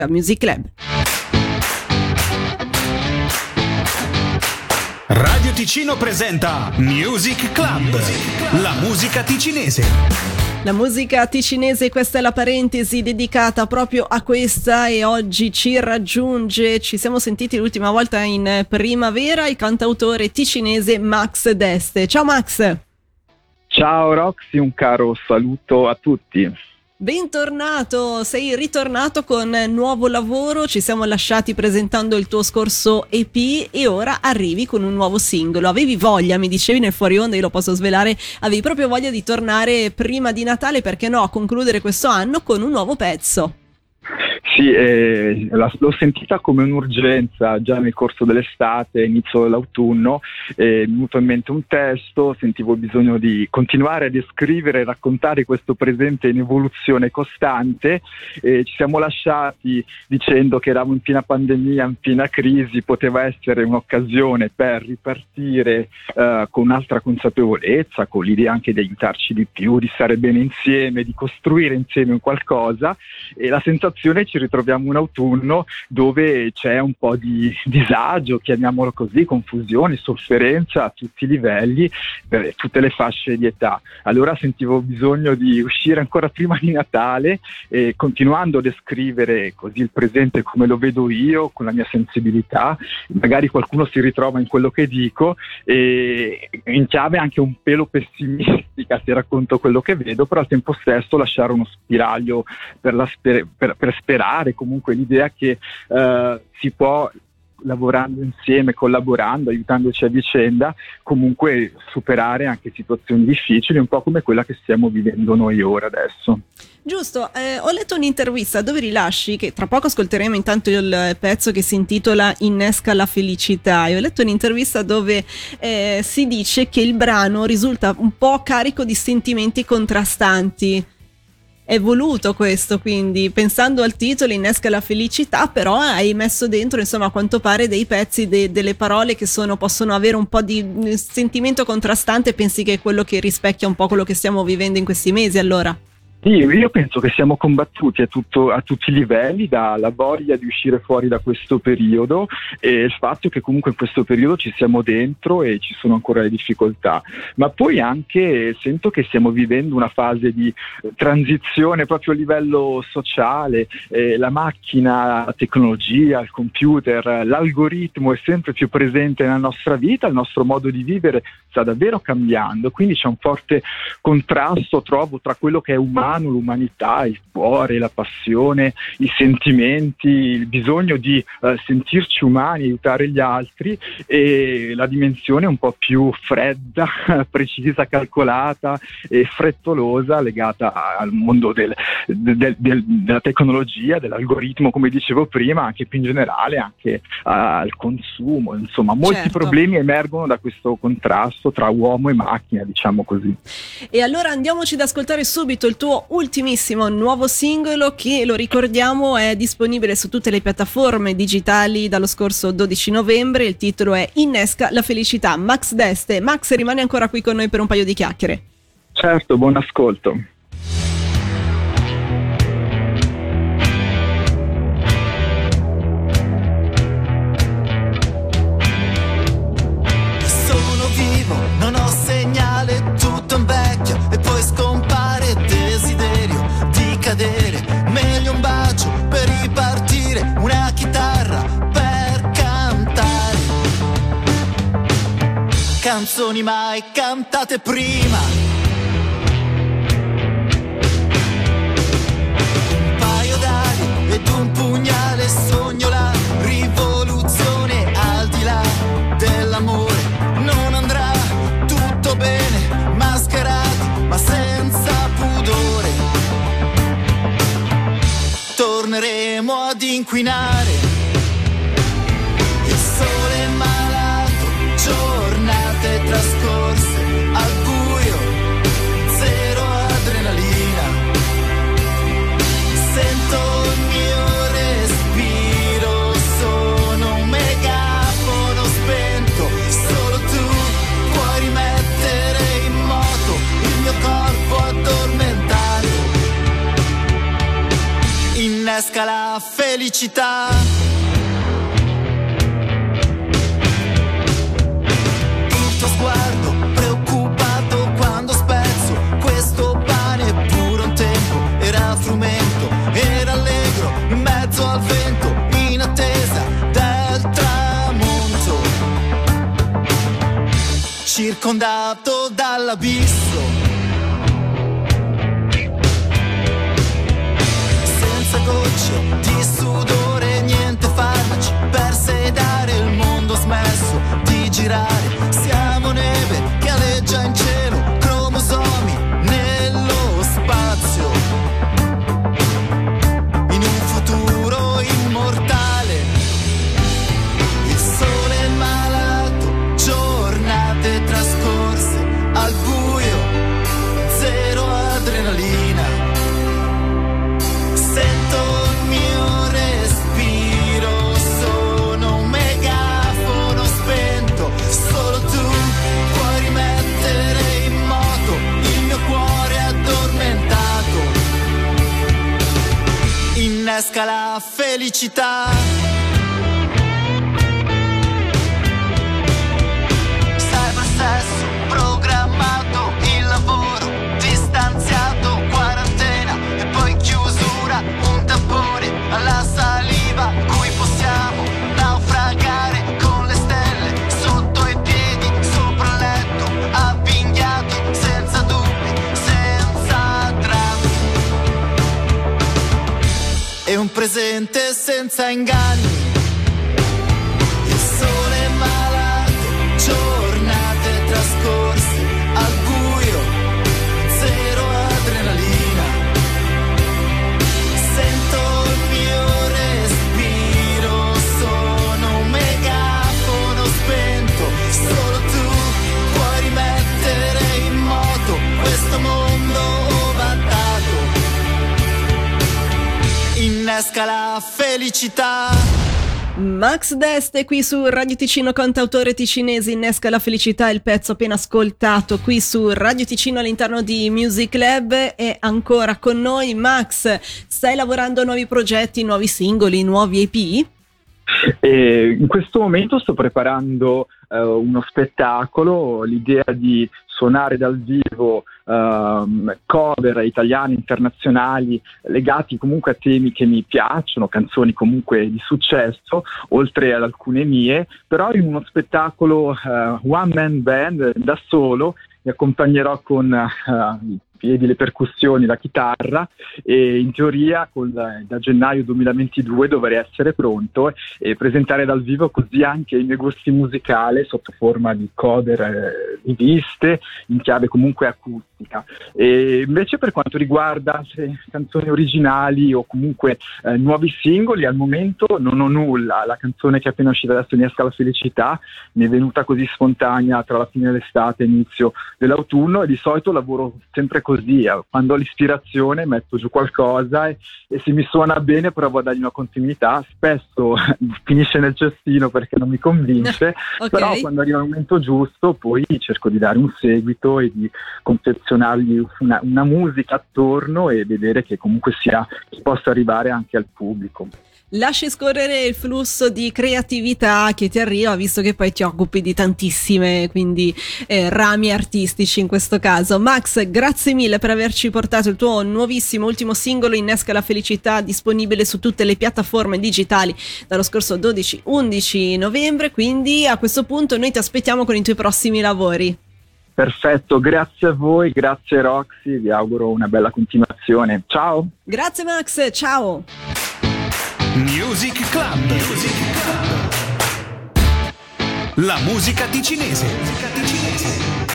Music Club. Radio Ticino presenta Music Club, la musica ticinese. La musica ticinese, questa è la parentesi dedicata proprio a questa, e oggi ci raggiunge, ci siamo sentiti l'ultima volta in primavera, il cantautore ticinese Max Deste. Ciao Max! Ciao Roxy, un caro saluto a tutti. Bentornato, sei ritornato con nuovo lavoro, ci siamo lasciati presentando il tuo scorso EP e ora arrivi con un nuovo singolo. Avevi voglia, mi dicevi nel fuori onda, io lo posso svelare, avevi proprio voglia di tornare prima di Natale, perché no, a concludere questo anno con un nuovo pezzo. Sì, l'ho sentita come un'urgenza già nel corso dell'estate, inizio dell'autunno, mi è venuto in mente un testo, sentivo bisogno di continuare a descrivere e raccontare questo presente in evoluzione costante, ci siamo lasciati dicendo che eravamo in piena pandemia, in piena crisi, poteva essere un'occasione per ripartire con un'altra consapevolezza, con l'idea anche di aiutarci di più, di stare bene insieme, di costruire insieme un qualcosa, e la sensazione ci ritroviamo un autunno dove c'è un po' di disagio, chiamiamolo così, confusione, sofferenza a tutti i livelli, per tutte le fasce di età. Allora sentivo bisogno di uscire ancora prima di Natale, continuando a descrivere così il presente come lo vedo io, con la mia sensibilità. Magari qualcuno si ritrova in quello che dico, e in chiave anche un pelo pessimistica se racconto quello che vedo, però al tempo stesso lasciare uno spiraglio per sperare, comunque l'idea che si può, lavorando insieme, collaborando, aiutandoci a vicenda, comunque superare anche situazioni difficili, un po' come quella che stiamo vivendo noi ora adesso. Giusto, ho letto un'intervista dove rilasci, che tra poco ascolteremo intanto il pezzo che si intitola Innesca la felicità, e ho letto un'intervista dove si dice che il brano risulta un po' carico di sentimenti contrastanti. È voluto questo, quindi pensando al titolo Innesca la felicità, però hai messo dentro, insomma, a quanto pare dei pezzi, delle parole che possono avere un po' di sentimento contrastante. Pensi che è quello che rispecchia un po' quello che stiamo vivendo in questi mesi, allora? Sì, io penso che siamo combattuti a tutti i livelli, dalla voglia di uscire fuori da questo periodo e il fatto che comunque in questo periodo ci siamo dentro e ci sono ancora le difficoltà, ma poi anche sento che stiamo vivendo una fase di transizione proprio a livello sociale, la macchina, la tecnologia, il computer, l'algoritmo è sempre più presente nella nostra vita, il nostro modo di vivere sta davvero cambiando, quindi c'è un forte contrasto, trovo, tra quello che è umano, l'umanità, il cuore, la passione, i sentimenti, il bisogno di sentirci umani, aiutare gli altri, e la dimensione un po' più fredda, precisa, calcolata e frettolosa legata al mondo della tecnologia, dell'algoritmo, come dicevo prima, anche più in generale, anche al consumo. Insomma, molti problemi emergono da questo contrasto tra uomo e macchina, diciamo così. E allora andiamoci ad ascoltare subito il tuo ultimissimo nuovo singolo, che, lo ricordiamo, è disponibile su tutte le piattaforme digitali dallo scorso 12 novembre. Il titolo è Innesca la felicità. Max Deste. Max, rimane ancora qui con noi per un paio di chiacchiere. Certo, buon ascolto. Sono vivo, non ho segnale, tutto invecchio e poi scompare il desiderio di cadere. Meglio un bacio per ripartire, una chitarra per cantare canzoni mai cantate prima. Un paio d'ali ed un pugnale, sogno la rivoluzione al di là dell'amore. Non andrà tutto bene, mascherati ma senza pudore. Torneremo ad inquinare. Il sole è malato, giornate trascorse al buio, zero adrenalina. Sento il mio respiro, sono un megafono spento. Solo tu puoi rimettere in moto il mio corpo addormentato. Innesca la felicità. felicità. Il tuo sguardo preoccupato quando spezzo questo pane, pure un tempo era frumento, era allegro in mezzo al vento, in attesa del tramonto, circondato dall'abisso, senza gocce di sudore, niente farmaci per sedare il mondo, smesso di girare, siamo neve che aleggia in cielo, cromosomi nello spazio, in un futuro immortale, il sole è malato, giornate trascorse al buio, zero adrenalina, sento il mio respiro, sono un megafono spento, solo tu puoi rimettere in moto il mio cuore addormentato, innesca la felicità. Cybersesso programmato, il lavoro distanziato, quarantena e poi chiusura, un tampone alla saliva cui possiamo naufragare con le stelle sotto i piedi, sopra il letto, avvinghiati, senza dubbi, senza drammi, e un presente senza inganni. Il sole è malato, giornate trascorse al buio, zero adrenalina, sento il mio respiro, sono un megafono spento, solo tu puoi rimettere in moto questo mondo ovattato, innesca la felicità. Max Deste qui su Radio Ticino, cantautore ticinese, innesca la felicità, il pezzo appena ascoltato qui su Radio Ticino all'interno di Music Lab. È ancora con noi. Max, stai lavorando a nuovi progetti, nuovi singoli, nuovi EP? In questo momento sto preparando uno spettacolo, l'idea di suonare dal vivo cover italiani, internazionali, legati comunque a temi che mi piacciono, canzoni comunque di successo, oltre ad alcune mie, però in uno spettacolo one man band, da solo, mi accompagnerò con piedi, le percussioni, la chitarra, e in teoria da gennaio 2022 dovrei essere pronto e presentare dal vivo così anche i miei gusti musicali sotto forma di cover riviste in chiave comunque acustica. E invece per quanto riguarda altre canzoni originali o comunque nuovi singoli, al momento non ho nulla. La canzone che è appena uscita adesso, Innesca la felicità, mi è venuta così spontanea tra la fine dell'estate e l'inizio dell'autunno, e di solito lavoro sempre così, quando ho l'ispirazione metto giù qualcosa e se mi suona bene provo a dargli una continuità, spesso finisce nel cestino perché non mi convince, okay. Però quando arriva il momento giusto poi cerco di dare un seguito e di confezionargli una musica attorno e vedere che comunque che possa arrivare anche al pubblico. Lasci scorrere il flusso di creatività che ti arriva, visto che poi ti occupi di tantissime rami artistici in questo caso. Max, grazie mille per averci portato il tuo nuovissimo ultimo singolo, Innesca la felicità, disponibile su tutte le piattaforme digitali dallo scorso 12-11 novembre, quindi a questo punto noi ti aspettiamo con i tuoi prossimi lavori. Perfetto, grazie a voi, grazie Roxy, vi auguro una bella continuazione. Ciao! Grazie Max, ciao! Music Club. La musica ticinese.